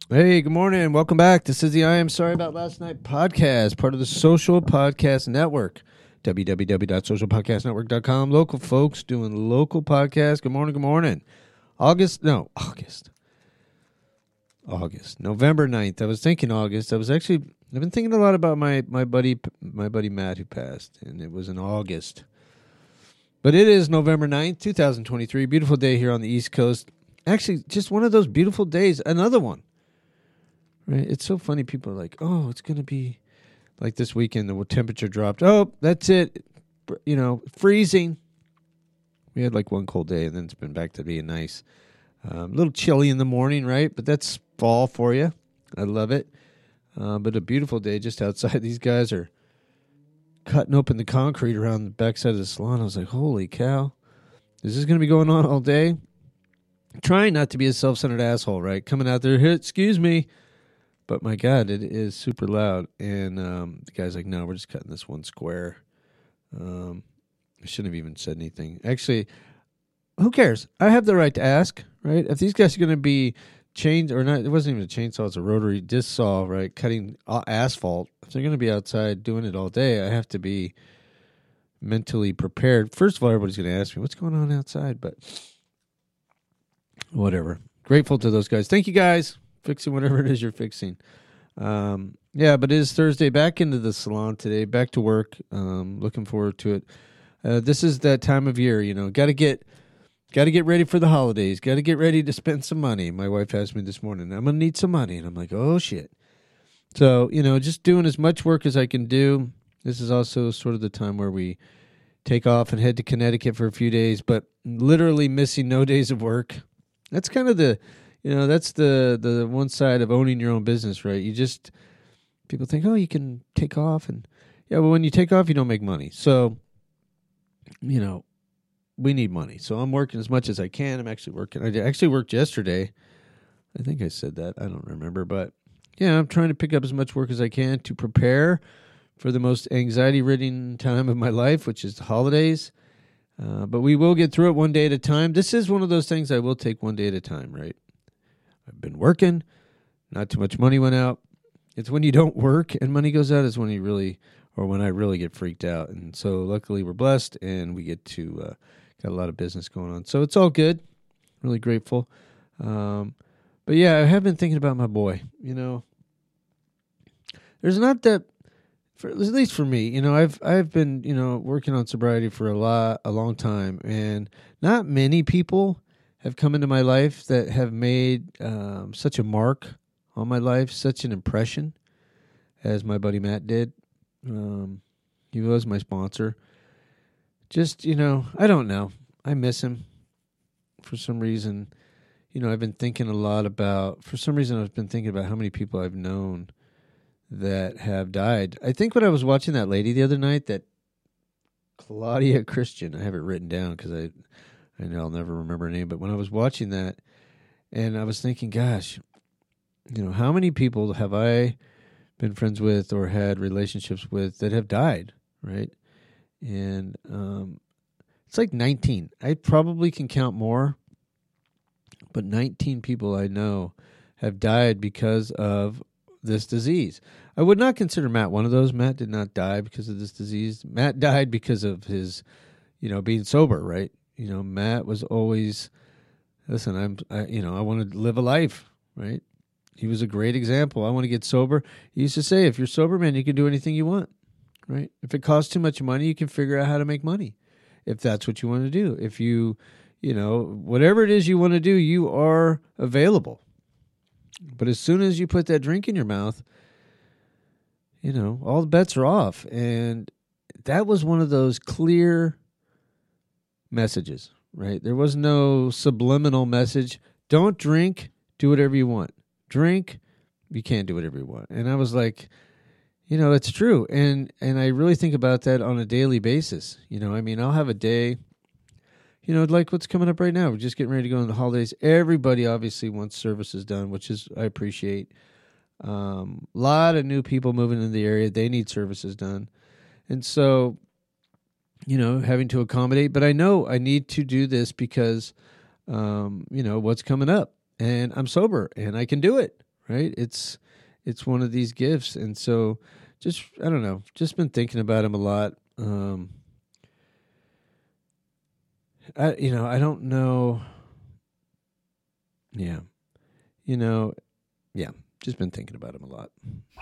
Hey, good morning. Welcome back. This is the I Am Sorry About Last Night podcast, part of the Social Podcast Network, www.socialpodcastnetwork.com. Local folks doing local podcasts. Good morning, good morning. November 9th. I was thinking August. I've been thinking a lot about my buddy Matt who passed, and it was in August. But it is November 9th, 2023. Beautiful day here on the East Coast. Actually, just one of those beautiful days. Another one. Right? It's so funny. People are like, oh, it's going to be like this weekend. The temperature dropped. Oh, that's it. Freezing. We had like one cold day, and then it's been back to being nice. A little chilly in the morning, right? But that's fall for you. I love it. But a beautiful day just outside. These guys are cutting open the concrete around the backside of the salon. I was like, holy cow. Is this going to be going on all day? Trying not to be a self-centered asshole, right? Coming out there, hey, excuse me. But my God, it is super loud. And the guy's like, no, we're just cutting this one square. I shouldn't have even said anything. Actually, who cares? I have the right to ask, right? If these guys are going to be chained or not, it wasn't even a chainsaw, it's a rotary disc saw, right? Cutting asphalt. If they're going to be outside doing it all day, I have to be mentally prepared. First of all, everybody's going to ask me, what's going on outside? But whatever. Grateful to those guys. Thank you guys. Fixing whatever it is you're fixing. But it is Thursday. Back into the salon today. Back to work. Looking forward to it. This is that time of year, got to get ready for the holidays. Got to get ready to spend some money. My wife asked me this morning, I'm going to need some money. And I'm like, oh, shit. So, just doing as much work as I can do. This is also sort of the time where we take off and head to Connecticut for a few days, but literally missing no days of work. That's kind of that's the one side of owning your own business, right? People think, oh, you can take off. And yeah, but when you take off, you don't make money. So, we need money. So I'm working as much as I can. I'm actually working. I actually worked yesterday. I think I said that. I don't remember. But yeah, I'm trying to pick up as much work as I can to prepare for the most anxiety-ridden time of my life, which is the holidays. But we will get through it one day at a time. This is one of those things I will take one day at a time, right? I've been working. Not too much money went out. It's when you don't work and money goes out is when when I really get freaked out. And so luckily we're blessed and we get to got a lot of business going on. So it's all good. Really grateful. But yeah, I have been thinking about my boy. There's not that, at least for me, I've been, working on sobriety for a long time, and not many people have come into my life that have made such a mark on my life, such an impression as my buddy Matt did. He was my sponsor. Just, I don't know. I miss him for some reason. I've been thinking a lot about, I've been thinking about how many people I've known that have died. I think when I was watching that lady the other night, that Claudia Christian, I have it written down because I know I'll never remember her name, but when I was watching that, and I was thinking, gosh, how many people have I been friends with or had relationships with that have died, right? And it's like 19. I probably can count more, but 19 people I know have died because of this disease. I would not consider Matt one of those. Matt did not die because of this disease. Matt died because of his, being sober, right? Matt was always, listen, I want to live a life, right? He was a great example. I want to get sober. He used to say, if you're sober, man, you can do anything you want, right? If it costs too much money, you can figure out how to make money. If that's what you want to do. If you, whatever it is you want to do, you are available. But as soon as you put that drink in your mouth, all the bets are off. And that was one of those clear messages, right? There was no subliminal message. Don't drink, do whatever you want. Drink, you can't do whatever you want. And I was like, it's true. And I really think about that on a daily basis. I'll have a day, like what's coming up right now. We're just getting ready to go into the holidays. Everybody obviously wants services done, which is, I appreciate. Lot of new people moving into the area. They need services done. And so, having to accommodate, but I know I need to do this because, what's coming up and I'm sober and I can do it. right? It's one of these gifts. And so just, I don't know, just been thinking about him a lot. I don't know. Yeah. Yeah, just been thinking about him a lot.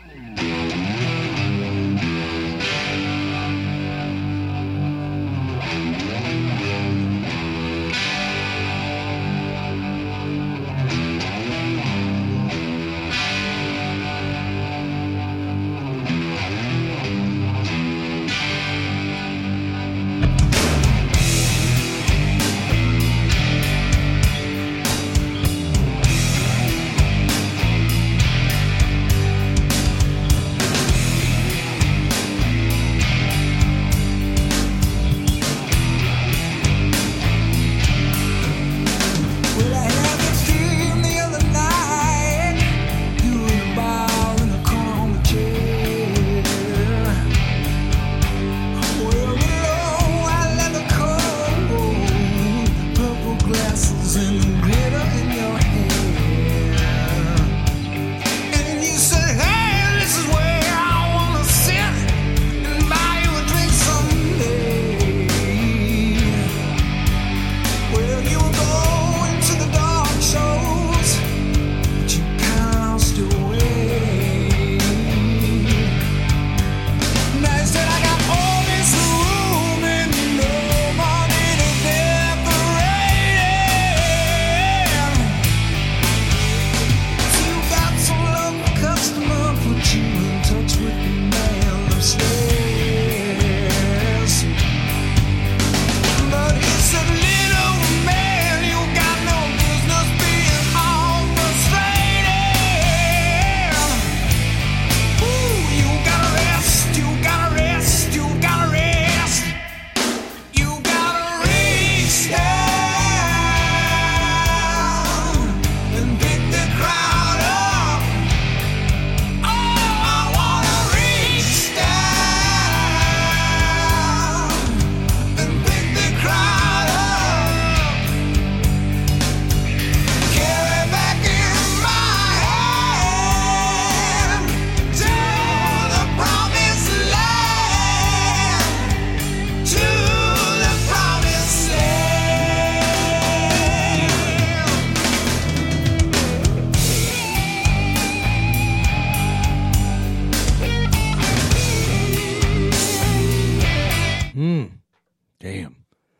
Damn.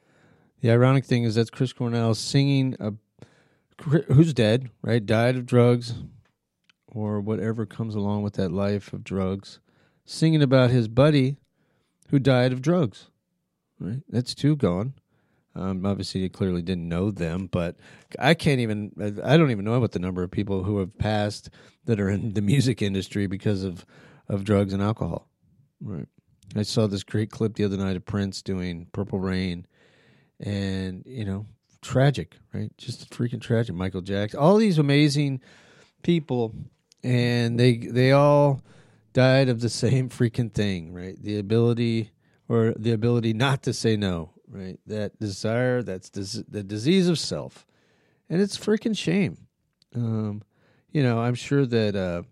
The ironic thing is that's Chris Cornell singing, who's dead, right? Died of drugs or whatever comes along with that life of drugs, singing about his buddy who died of drugs, right? That's two gone. Obviously, you clearly didn't know them, but I don't even know what the number of people who have passed that are in the music industry because of drugs and alcohol, right? I saw this great clip the other night of Prince doing Purple Rain, and, tragic, right? Just freaking tragic. Michael Jackson, all these amazing people, and they all died of the same freaking thing, right? The ability not to say no, right? That desire, that's the disease of self, and it's freaking shame. I'm sure that,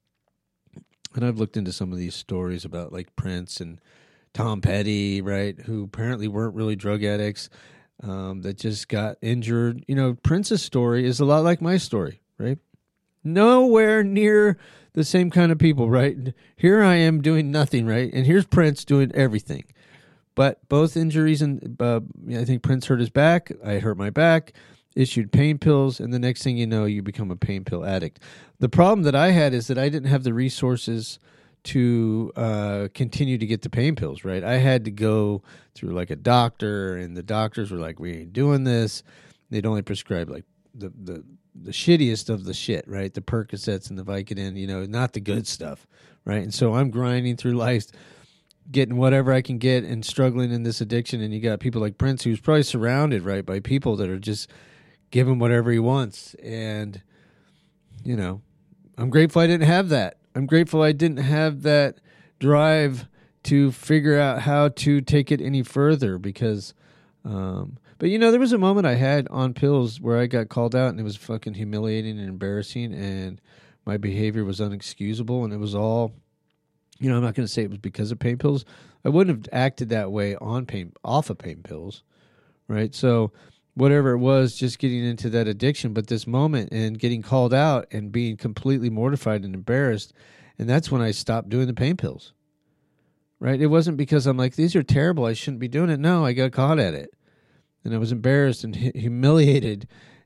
and I've looked into some of these stories about like Prince and Tom Petty, right, who apparently weren't really drug addicts, that just got injured. Prince's story is a lot like my story, right? Nowhere near the same kind of people, right? Here I am doing nothing, right? And here's Prince doing everything. But both injuries, and I think Prince hurt his back. I hurt my back, issued pain pills, and the next thing you know, you become a pain pill addict. The problem that I had is that I didn't have the resources to continue to get the pain pills, right? I had to go through like a doctor, and the doctors were like, we ain't doing this. They'd only prescribe like the shittiest of the shit, right? The Percocets and the Vicodin, not the good stuff, right? And so I'm grinding through life, getting whatever I can get and struggling in this addiction. And you got people like Prince, who's probably surrounded, right, by people that are just give him whatever he wants. And, I'm grateful I didn't have that. I'm grateful I didn't have that drive to figure out how to take it any further because, but there was a moment I had on pills where I got called out and it was fucking humiliating and embarrassing. And my behavior was unexcusable, and it was all, I'm not going to say it was because of pain pills. I wouldn't have acted that way off of pain pills, right? So whatever it was, just getting into that addiction, but this moment and getting called out and being completely mortified and embarrassed, and that's when I stopped doing the pain pills, right? It wasn't because I'm like, these are terrible, I shouldn't be doing it. No, I got caught at it, and I was embarrassed and humiliated.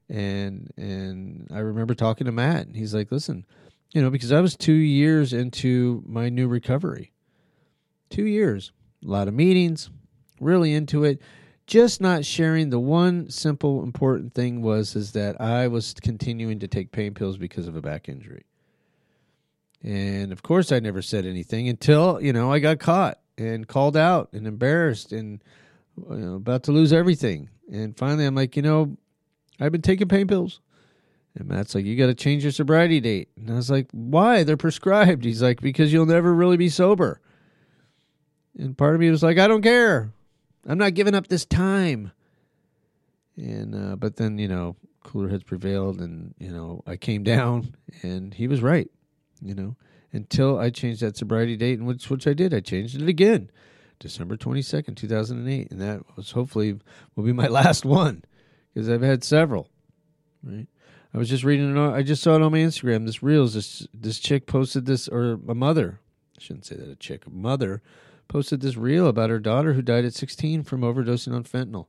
And I remember talking to Matt, and he's like, listen, because I was 2 years into my new recovery. 2 years. A lot of meetings, really into it. Just not sharing the one simple, important thing is that I was continuing to take pain pills because of a back injury. And, of course, I never said anything until, I got caught and called out and embarrassed and about to lose everything. And finally, I'm like, I've been taking pain pills. And Matt's like, you got to change your sobriety date. And I was like, why? They're prescribed. He's like, because you'll never really be sober. And part of me was like, I don't care. I'm not giving up this time. And but then, cooler heads prevailed, and, I came down, and he was right, until I changed that sobriety date, and which I did. I changed it again, December 22nd, 2008. And that was hopefully will be my last one, because I've had several, right? I was just reading it. I just saw it on my Instagram. This reels. This chick posted this, or a mother. I shouldn't say that a chick. A mother posted this reel about her daughter who died at 16 from overdosing on fentanyl,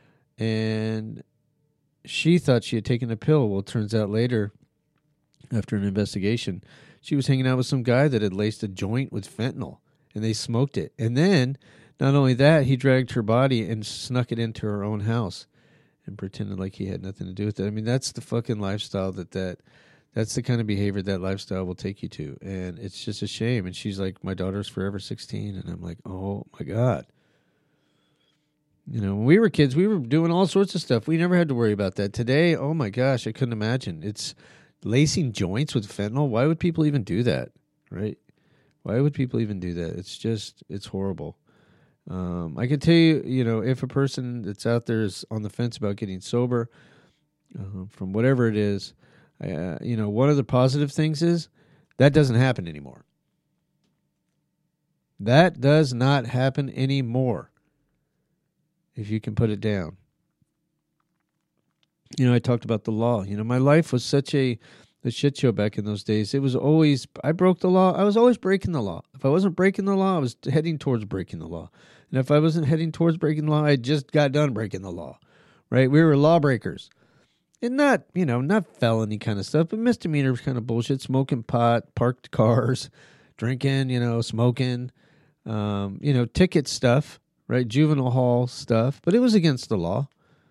and she thought she had taken a pill. Well, it turns out later, after an investigation, she was hanging out with some guy that had laced a joint with fentanyl, and they smoked it. And then, not only that, he dragged her body and snuck it into her own house and pretended like he had nothing to do with it. I mean, that's the fucking lifestyle that's the kind of behavior that lifestyle will take you to. And it's just a shame. And she's like, my daughter's forever 16. And I'm like, oh my God. When we were kids, we were doing all sorts of stuff. We never had to worry about that. Today, oh my gosh, I couldn't imagine. It's lacing joints with fentanyl. Why would people even do that? Right? Why would people even do that? It's horrible. I can tell you, if a person that's out there is on the fence about getting sober, from whatever it is, one of the positive things is that doesn't happen anymore. That does not happen anymore, if you can put it down. I talked about the law. My life was such a shit show back in those days. It was always, I broke the law. I was always breaking the law. If I wasn't breaking the law, I was heading towards breaking the law. And if I wasn't heading towards breaking the law, I just got done breaking the law, right? We were lawbreakers. And not felony kind of stuff, but misdemeanor kind of bullshit, smoking pot, parked cars, drinking, smoking, ticket stuff, right? Juvenile hall stuff, but it was against the law.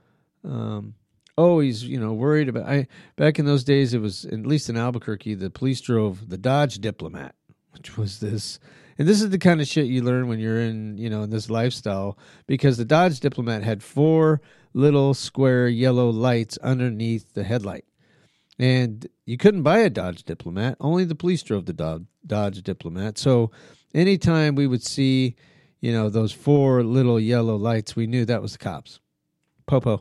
Always, worried about, back in those days, it was, at least in Albuquerque, the police drove the Dodge Diplomat, which was this. And this is the kind of shit you learn when you're in, in this lifestyle, because the Dodge Diplomat had 4 little square yellow lights underneath the headlight. And you couldn't buy a Dodge Diplomat. Only the police drove the Dodge Diplomat. So anytime we would see, those 4 little yellow lights, we knew that was the cops. Popo.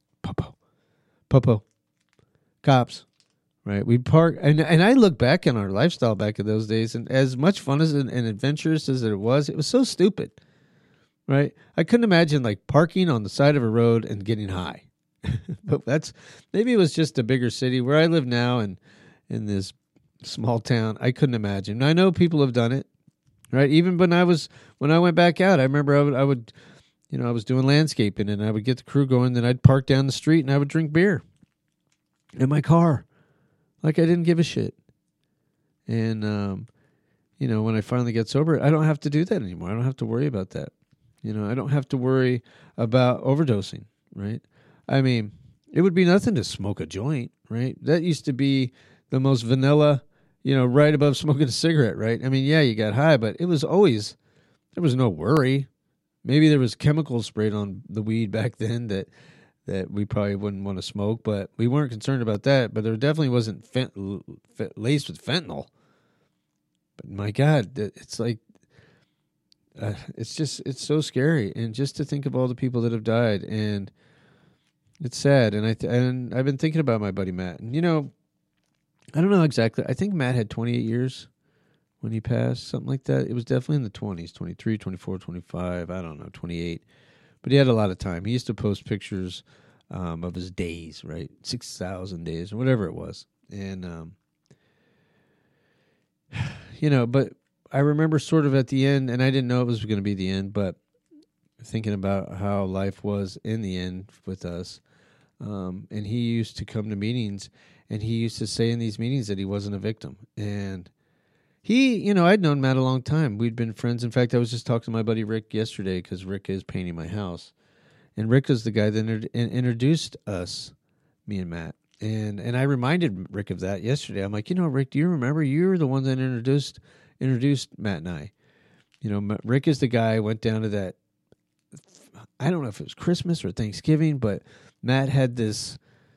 Cops. Right, we'd park, and I look back on our lifestyle back in those days, and as much fun as and adventurous as it was so stupid, right? I couldn't imagine like parking on the side of a road and getting high. But maybe it was just a bigger city where I live now, and in this small town, I couldn't imagine. I know people have done it, right? Even when I went back out, I remember I would, I was doing landscaping, and I would get the crew going, then I'd park down the street and I would drink beer in my car. Like I didn't give a shit. And, when I finally get sober, I don't have to do that anymore. I don't have to worry about that. I don't have to worry about overdosing, right? I mean, it would be nothing to smoke a joint, right? That used to be the most vanilla, right above smoking a cigarette, right? I mean, yeah, you got high, but it was always, there was no worry. Maybe there was chemicals sprayed on the weed back then that we probably wouldn't want to smoke, but we weren't concerned about that. But there definitely wasn't laced with fentanyl. But my God, it's like, it's so scary. And just to think of all the people that have died, and it's sad. And I've been thinking about my buddy Matt. And, I don't know exactly. I think Matt had 28 years when he passed, something like that. It was definitely in the 20s, 23, 24, 25, I don't know, 28. But he had a lot of time. He used to post pictures of his days, right? 6,000 days or whatever it was. And, but I remember sort of at the end, and I didn't know it was going to be the end, but thinking about how life was in the end with us. And he used to come to meetings, and he used to say in these meetings that he wasn't a victim. And I'd known Matt a long time. We'd been friends. In fact, I was just talking to my buddy Rick yesterday because Rick is painting my house. And Rick is the guy that introduced us, me and Matt. And I reminded Rick of that yesterday. I'm like, Rick, do you remember? You were the one that introduced Matt and I. Rick is the guy who went down to that, I don't know if it was Christmas or Thanksgiving, but Matt had this,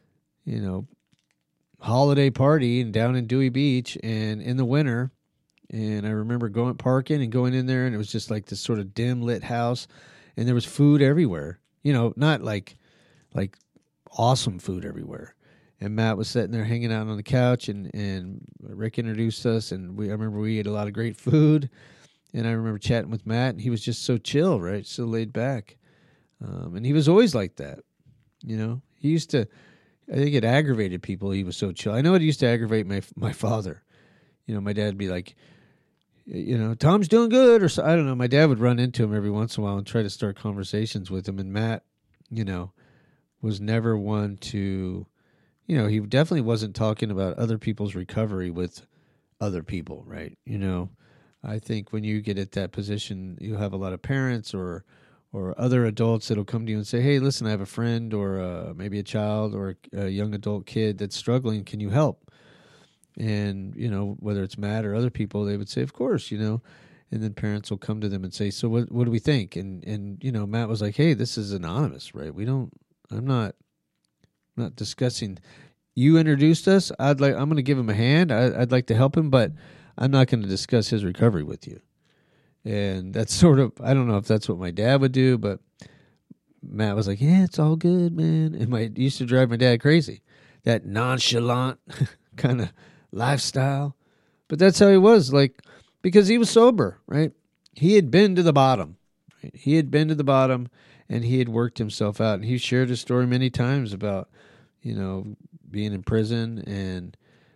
holiday party down in Dewey Beach and in the winter. And I remember parking and going in there, and it was just like this sort of dim lit house, and there was food everywhere. Not like awesome food everywhere. And Matt was sitting there hanging out on the couch, and Rick introduced us, and I remember we ate a lot of great food. And I remember chatting with Matt, and he was just so chill, right? So laid back. And he was always like that. He used to, I think it aggravated people. He was so chill. I know it used to aggravate my father. My dad would be like, Tom's doing good, or so, I don't know. My dad would run into him every once in a while and try to start conversations with him. And Matt, was never one to, he definitely wasn't talking about other people's recovery with other people, right? I think when you get at that position, you have a lot of parents or other adults that'll come to you and say, hey, listen, I have a friend or maybe a child or a young adult kid that's struggling. Can you help? And, whether it's Matt or other people, they would say, of course, and then parents will come to them and say, so what do we think? And Matt was like, hey, this is anonymous, right? I'm not discussing. You introduced us. I'm going to give him a hand. I'd like to help him, but I'm not going to discuss his recovery with you. And that's sort of, I don't know if that's what my dad would do, but Matt was like, yeah, it's all good, man. And it used to drive my dad crazy. That nonchalant kind of lifestyle. But that's how he was, because he was sober, right? He had been to the bottom. Right? He had been to the bottom, and he had worked himself out. And he shared his story many times about, being in prison, and,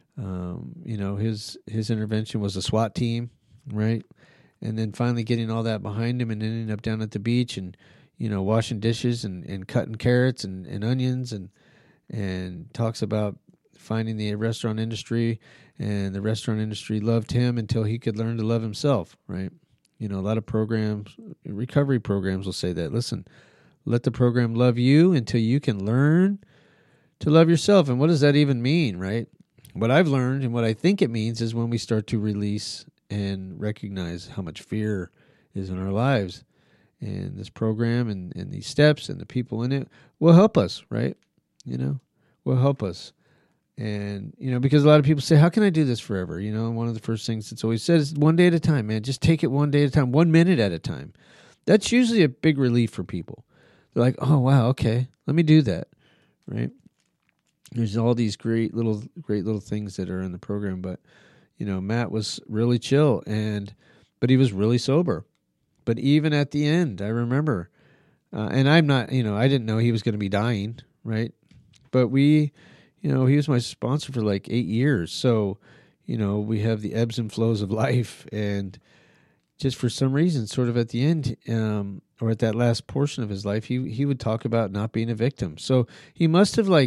his intervention was a SWAT team, right? And then finally getting all that behind him and ending up down at the beach and, washing dishes and cutting carrots and onions and talks about finding the restaurant industry, and the restaurant industry loved him until he could learn to love himself, right? A lot of programs, recovery programs will say that. Listen, let the program love you until you can learn to love yourself. And what does that even mean, right? What I've learned and what I think it means is when we start to release and recognize how much fear is in our lives. And this program and these steps and the people in it will help us, right? Will help us. And, because a lot of people say, how can I do this forever? One of the first things that's always said is one day at a time, man. Just take it one day at a time, 1 minute at a time. That's usually a big relief for people. They're like, oh, wow, okay, let me do that, right? There's all these great little things that are in the program, but, Matt was really chill, but he was really sober. But even at the end, I remember, and I'm not, I didn't know he was going to be dying, right? But he was my sponsor for 8 years. So, we have the ebbs and flows of life. And just for some reason, sort of at the end, or at that last portion of his life, he would talk about not being a victim. So he must have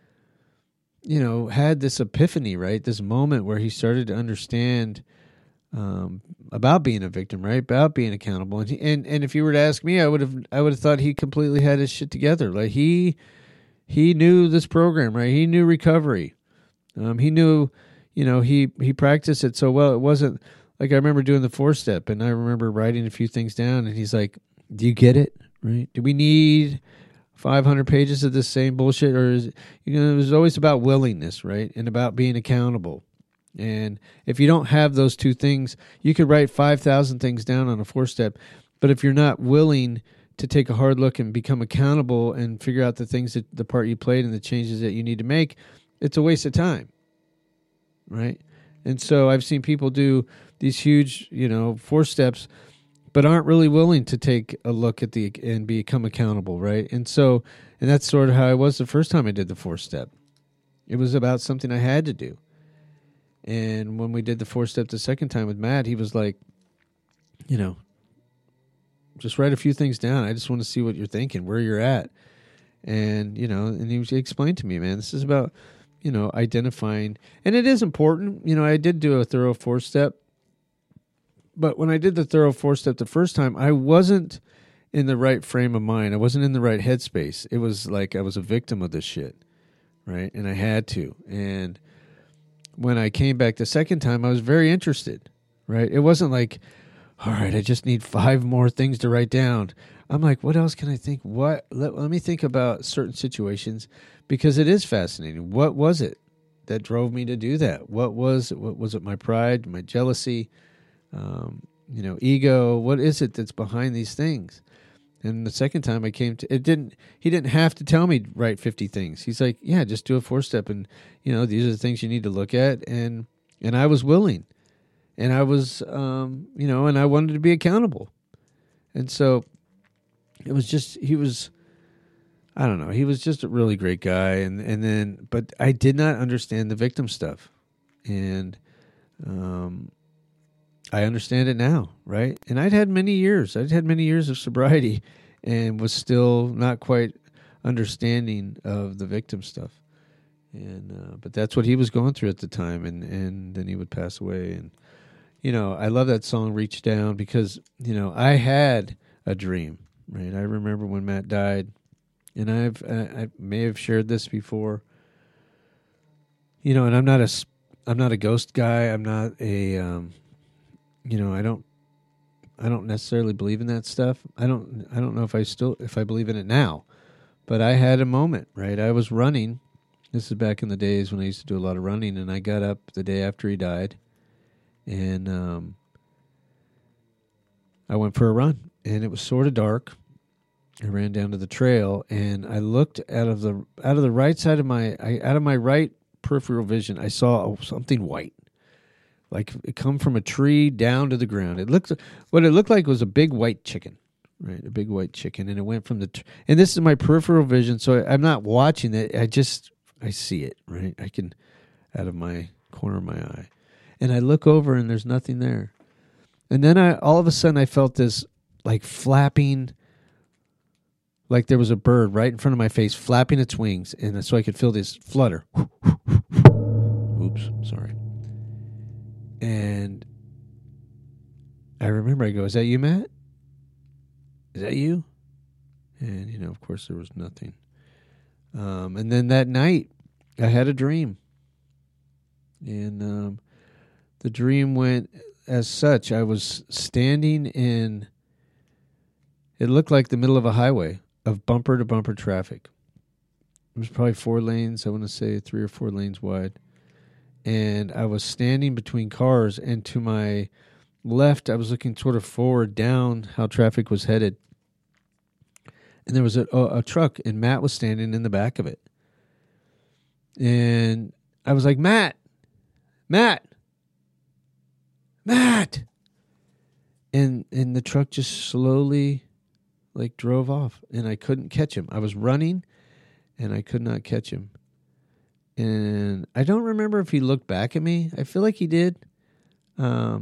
had this epiphany, right? This moment where he started to understand about being a victim, right? About being accountable. And if you were to ask me, I would have thought he completely had his shit together. He knew this program, right? He knew recovery. He knew, he practiced it so well. It wasn't like I remember doing the 4-step, and I remember writing a few things down, and he's like, do you get it, right? Do we need 500 pages of the same bullshit? Or is, it was always about willingness, right? And about being accountable. And if you don't have those two things, you could write 5,000 things down on a 4-step, but if you're not willing to take a hard look and become accountable and figure out the part you played and the changes that you need to make, it's a waste of time, right? And so I've seen people do these huge, 4 steps, but aren't really willing to take a look at and become accountable, right? And that's sort of how I was the first time I did the 4-step. It was about something I had to do. And when we did the 4-step the second time with Matt, he was like, just write a few things down. I just want to see what you're thinking, where you're at. And, and he explained to me, man, this is about, identifying. And it is important. I did do a thorough 4-step. But when I did the thorough 4-step the first time, I wasn't in the right frame of mind. I wasn't in the right headspace. It was like I was a victim of this shit, right? And I had to. And when I came back the second time, I was very interested, right? It wasn't like, all right, I just need 5 more things to write down. I'm like, what else can I think? Let me think about certain situations, because it is fascinating. What was it that drove me to do that? What was it? My pride, my jealousy, ego? What is it that's behind these things? And the second time I came to he didn't have to tell me write 50 things. He's like, yeah, just do a 4-step, and these are the things you need to look at. And I was willing, and I was and I wanted to be accountable. And so it was just, he was just a really great guy. But I did not understand the victim stuff. And I understand it now, right? And I'd had many years of sobriety and was still not quite understanding of the victim stuff. And but that's what he was going through at the time, and then he would pass away. And I love that song "Reach Down" because I had a dream, right? I remember when Matt died, and I may have shared this before. And I'm not a ghost guy. I'm not a I don't necessarily believe in that stuff. I don't know if I believe in it now, but I had a moment, right? I was running. This is back in the days when I used to do a lot of running, and I got up the day after he died, and I went for a run, and it was sort of dark. I ran down to the trail, and I looked out of the right side of out of my right peripheral vision. I saw something white, like it come from a tree down to the ground. What it looked like was a big white chicken, right? A big white chicken, and it went from and this is my peripheral vision, so I'm not watching it. I see it, right? I can, out of my corner of my eye, and I look over, and there's nothing there. And then all of a sudden I felt this like flapping, like there was a bird right in front of my face flapping its wings, and so I could feel this flutter. Oops, sorry. And I remember I go, "Is that you, Matt? Is that you?" And, of course there was nothing. And then that night I had a dream. And the dream went as such. I was standing in, it looked like the middle of a highway of bumper-to-bumper traffic. It was probably 4 lanes, I want to say 3 or 4 lanes wide. And I was standing between cars, and to my left, I was looking sort of forward down how traffic was headed. And there was a truck, and Matt was standing in the back of it. And I was like, Matt! And the truck just slowly drove off, and I couldn't catch him. I was running, and I could not catch him. And I don't remember if he looked back at me. I feel like he did. But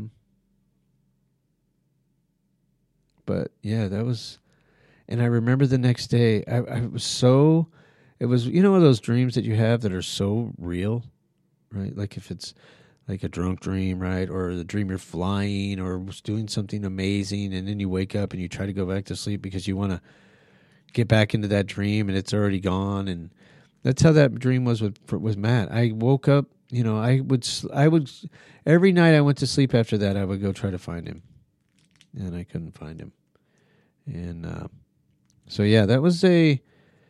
yeah, that was, and I remember the next day, it was, one of those dreams that you have that are so real, right? Like if it's like a drunk dream, right? Or the dream you're flying or doing something amazing, and then you wake up and you try to go back to sleep because you want to get back into that dream and it's already gone. And that's how that dream was with Matt. I woke up, I would every night I went to sleep after that, I would go try to find him, and I couldn't find him. And so yeah, that was a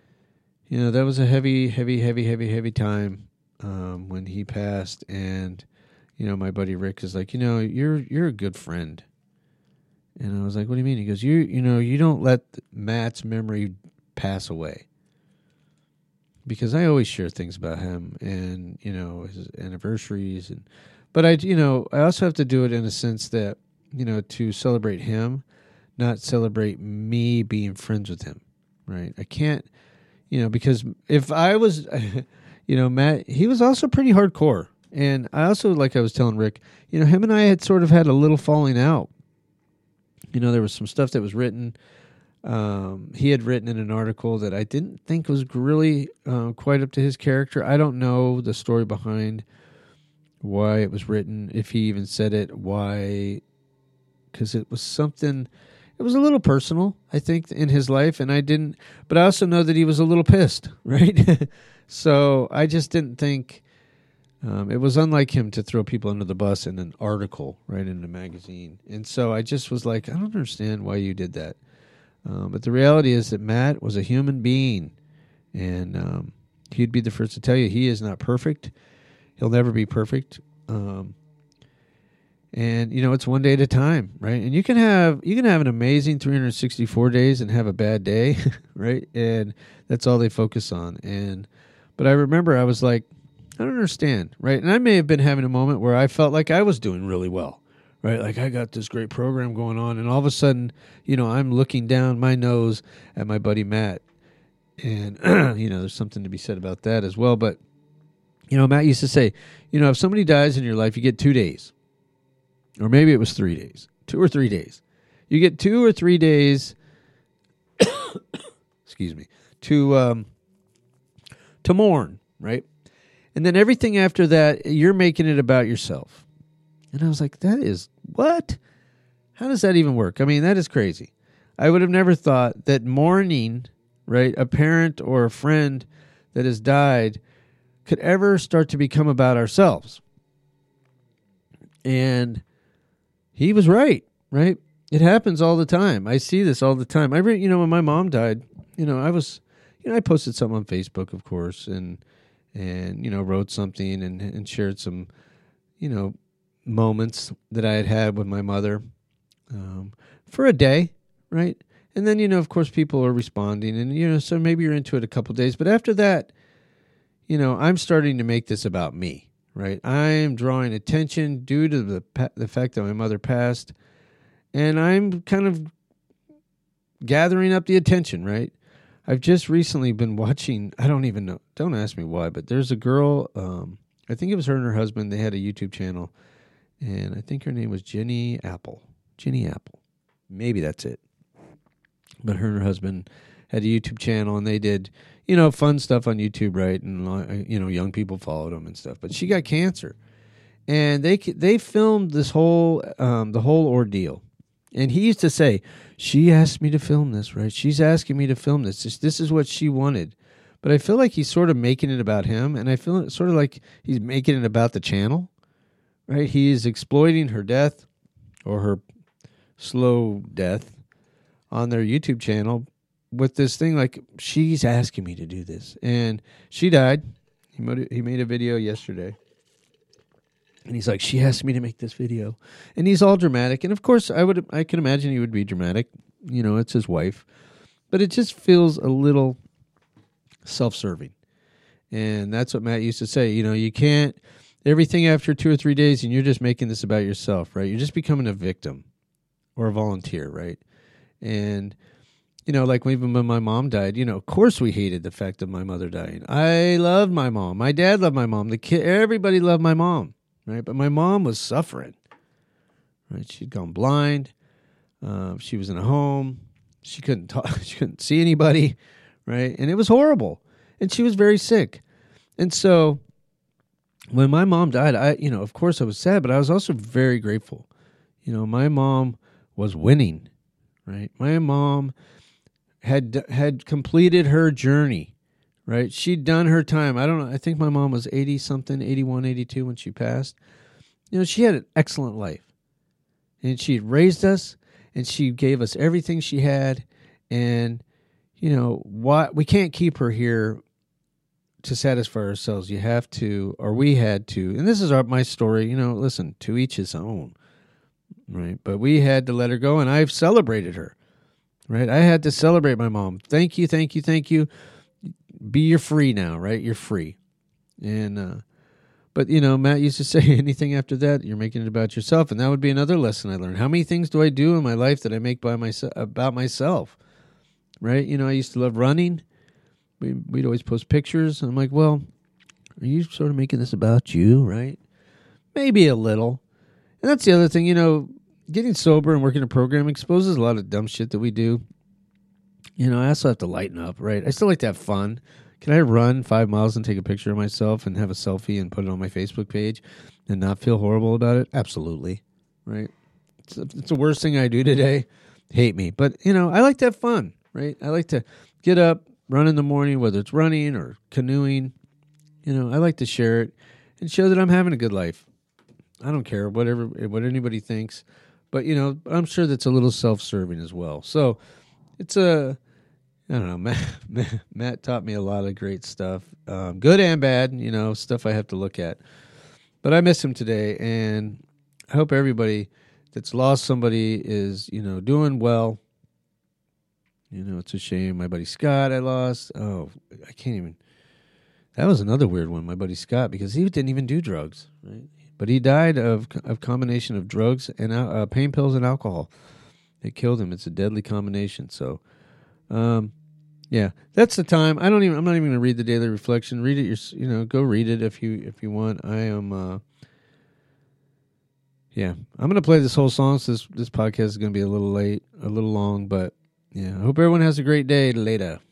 heavy time when he passed. And my buddy Rick is like, you're a good friend. And I was like, what do you mean? He goes, you don't let Matt's memory pass away. because I always share things about him and, his anniversaries. But I also have to do it in a sense that, to celebrate him, not celebrate me being friends with him, right? I can't, because if I was, Matt, he was also pretty hardcore. And I also, like I was telling Rick, him and I had sort of had a little falling out. There was some stuff that was written. He had written in an article that I didn't think was really quite up to his character. I don't know the story behind why it was written, if he even said it, why, because it was something, it was a little personal, I think, in his life, and I didn't, but I also know that he was a little pissed, right? So I just didn't think, it was unlike him to throw people under the bus in an article, right, in a magazine. And so I just was like, I don't understand why you did that. But the reality is that Matt was a human being, and he'd be the first to tell you he is not perfect. He'll never be perfect. And it's one day at a time, right? And you can have an amazing 364 days and have a bad day, right? And that's all they focus on. But I remember I was like, I don't understand, right? And I may have been having a moment where I felt like I was doing really well, right? Like I got this great program going on, and all of a sudden, I'm looking down my nose at my buddy Matt. And, there's something to be said about that as well. But, Matt used to say, if somebody dies in your life, you get 2 days. Or maybe it was 3 days. 2 or 3 days. You get 2 or 3 days, excuse me, to mourn, right? And then everything after that, you're making it about yourself. And I was like, that is, what? How does that even work? I mean, that is crazy. I would have never thought that mourning, right, a parent or a friend that has died could ever start to become about ourselves. And he was right? It happens all the time. I see this all the time. When my mom died, I posted something on Facebook, of course, and wrote something and shared some, moments that I had with my mother for a day, right? And then, of course, people are responding, and, so maybe you're into it a couple of days. But after that, I'm starting to make this about me, right? I'm drawing attention due to the fact that my mother passed, and I'm kind of gathering up the attention, right? I've just recently been watching, I don't even know, don't ask me why, but there's a girl, I think it was her and her husband, they had a YouTube channel, and I think her name was Jenny Apple. Maybe that's it. But her and her husband had a YouTube channel, and they did, fun stuff on YouTube, right? And, young people followed them and stuff. But she got cancer, and they filmed this whole, the whole ordeal. And he used to say, she asked me to film this, right? She's asking me to film this. This is what she wanted. But I feel like he's sort of making it about him, and I feel sort of like he's making it about the channel, right? He is exploiting her death, or her slow death, on their YouTube channel with this thing like, she's asking me to do this. And she died. He made a video yesterday. And he's like, she asked me to make this video. And he's all dramatic. And of course, I can imagine he would be dramatic. It's his wife. But it just feels a little self-serving. And that's what Matt used to say. You can't, everything after 2 or 3 days, and you're just making this about yourself, right? You're just becoming a victim or a volunteer, right? And, like even when my mom died, of course we hated the fact of my mother dying. I loved my mom. My dad loved my mom. Everybody loved my mom. Right, but my mom was suffering. Right, she'd gone blind. She was in a home. She couldn't talk. She couldn't see anybody. Right, and it was horrible. And she was very sick. And so, when my mom died, of course, I was sad, but I was also very grateful. My mom was winning. Right, my mom had completed her journey. Right? She'd done her time. I don't know. I think my mom was 80-something, 81, 82 when she passed. She had an excellent life. And she had raised us, and she gave us everything she had. And, we can't keep her here to satisfy ourselves. You have to, or we had to. And this is my story. Listen, to each his own. Right? But we had to let her go, and I've celebrated her. Right? I had to celebrate my mom. Thank you, thank you, thank you. Be you're free now, right? You're free. And but Matt used to say, anything after that, you're making it about yourself, and that would be another lesson I learned. How many things do I do in my life that I make about myself? Right? I used to love running. We'd always post pictures, and I'm like, well, are you sort of making this about you, right? Maybe a little. And that's the other thing, getting sober and working a program exposes a lot of dumb shit that we do. I also have to lighten up, right? I still like to have fun. Can I run 5 miles and take a picture of myself and have a selfie and put it on my Facebook page and not feel horrible about it? Absolutely, right? It's the worst thing I do today. Hate me. But, I like to have fun, right? I like to get up, run in the morning, whether it's running or canoeing. I like to share it and show that I'm having a good life. I don't care what anybody thinks. But, I'm sure that's a little self-serving as well. So it's I don't know. Matt taught me a lot of great stuff, good and bad, stuff I have to look at. But I miss him today, and I hope everybody that's lost somebody is, doing well. It's a shame. My buddy Scott I lost. Oh, I can't even. That was another weird one, my buddy Scott, because he didn't even do drugs, right? But he died of combination of drugs and pain pills and alcohol. It killed him. It's a deadly combination. So, yeah, that's the time. I'm not even going to read the daily reflection. Read it. Go read it if you want. I am. Yeah, I'm going to play this whole song. So this podcast is going to be a little late, a little long, but yeah. I hope everyone has a great day. Later.